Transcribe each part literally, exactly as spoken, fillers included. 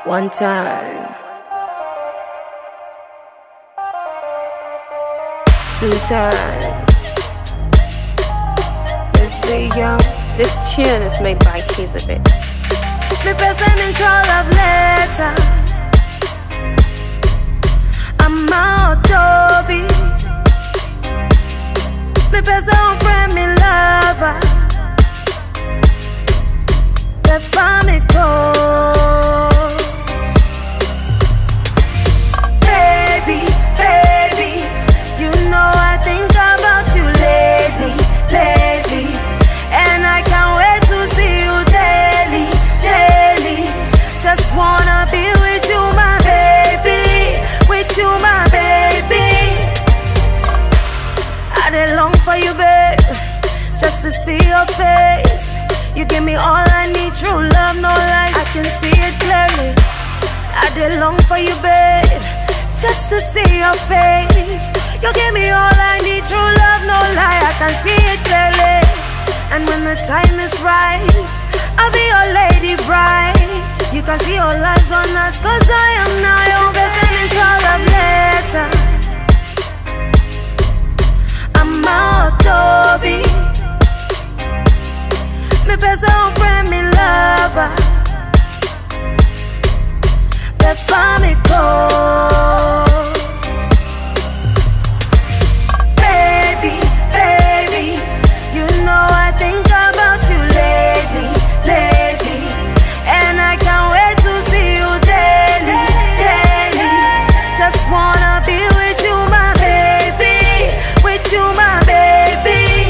One time, two times. Let's be young. This tune is made by Kizabit. Me person in control of letter. I'm out Toby. Me person friend, me lover. The family call. Baby, baby, you know I think about you lately, lately. And I can't wait to see you daily, daily. Just wanna be with you, my baby, with you, my baby. I did long for you, babe, just to see your face. You give me all I need, true love, no lies, I can see it clearly. I did long for you, babe, just to see your face. You give me all I need, true love, no lie, I can see it clearly. And when the time is right, I'll be your lady bride. You can see all eyes on us, cause I am now your best and it's all of letter. I'm out Toby. Me person friend, me lover. The family call. Baby, baby, you know I think about you lately, lately. And I can't wait to see you daily, daily. Just wanna be with you, my baby, with you, my baby.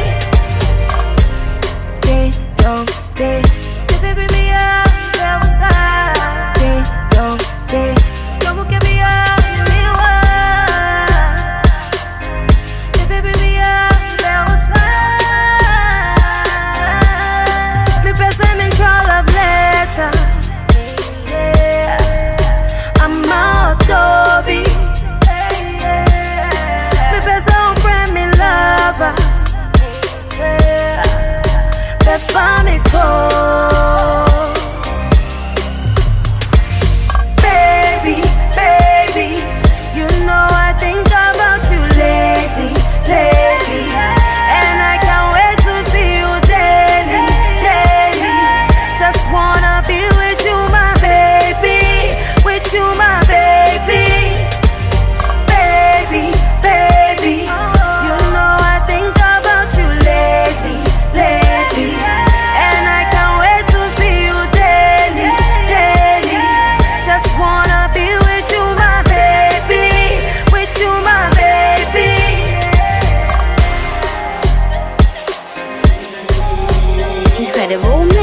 Ding dong, ding, you baby me up, there was I. Ding dong, ding, como que me up, me up. You baby me up, there was I. Me person in control of letter. Yeah, I'm out Toby. Me person friend, me lover. Yeah, the family call. Baby, baby, you know I think about you lately, lately. And I can't wait to see you daily, daily. Just wanna be with you, my baby, with you, my baby. Baby, baby, you know I think about you lately, lately. And I can't wait to see you daily, daily. Just wanna be with you, my baby, with you, my baby. Incredible mix.